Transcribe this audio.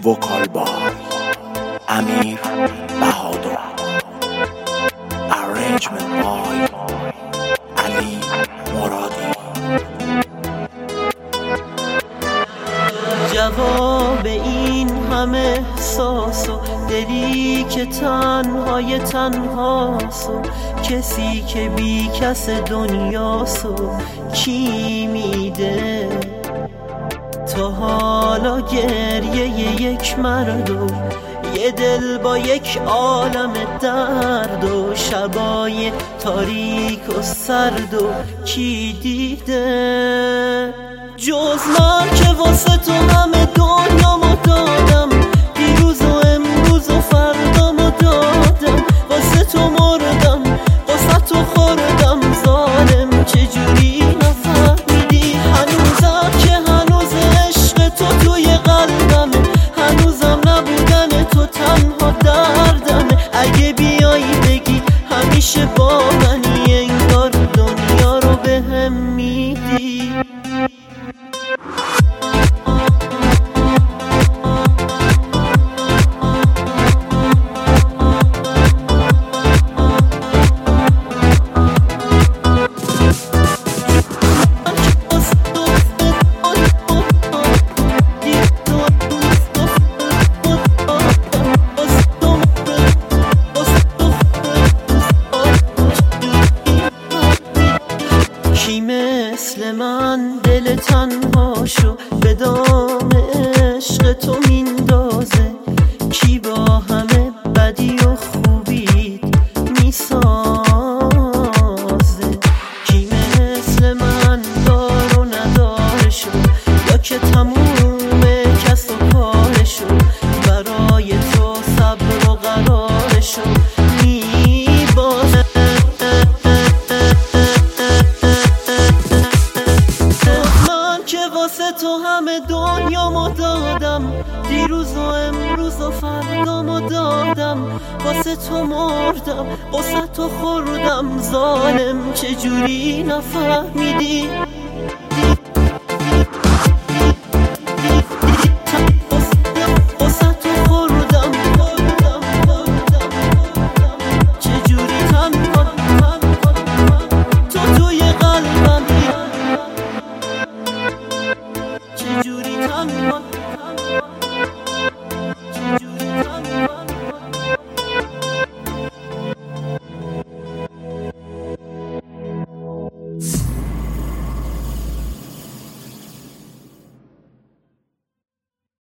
وکال بای امیر بهادر، ارنجمنت بای علی مرادی. جواب این همه احساس و دلی که تنهای تنهاست و کسی که بی کس دنیاست و کی میده تا حالا گریه یک مرد و یه دل با یک عالم درد و شبای تاریک و سرد و کی دیده جز من که واسه تو همه دنیامو دادم، دیروز و امروز و فردامو دادم، واسه تو مردم واسه تو خوردم، ظالم چجوری نفهمیدی هنوزم که هنوز عشق تو توی قلبمه، هنوزم نبودن تو تنها دردمه، اگه بیایی بگی همیشه با منی انگار دنیا رو بهم میدی. کی مثل من دل تنهاشو به دام عشق تو میندازه، کی با همه بدی و خوبی میسازه، کی مثل من دار و ندارشو یا که تموم کس و کارشو برای تو صبر و قرارشو میبازه. واسه تو همه دنیامو دادم، دیروز و امروز و فردامو دادم، واسه تو مردم واسه تو خوردم، ظالم چجوری نفهمیدی واسه تو خوردم، چجوری تنها تو توی قلبم، چجوری تنها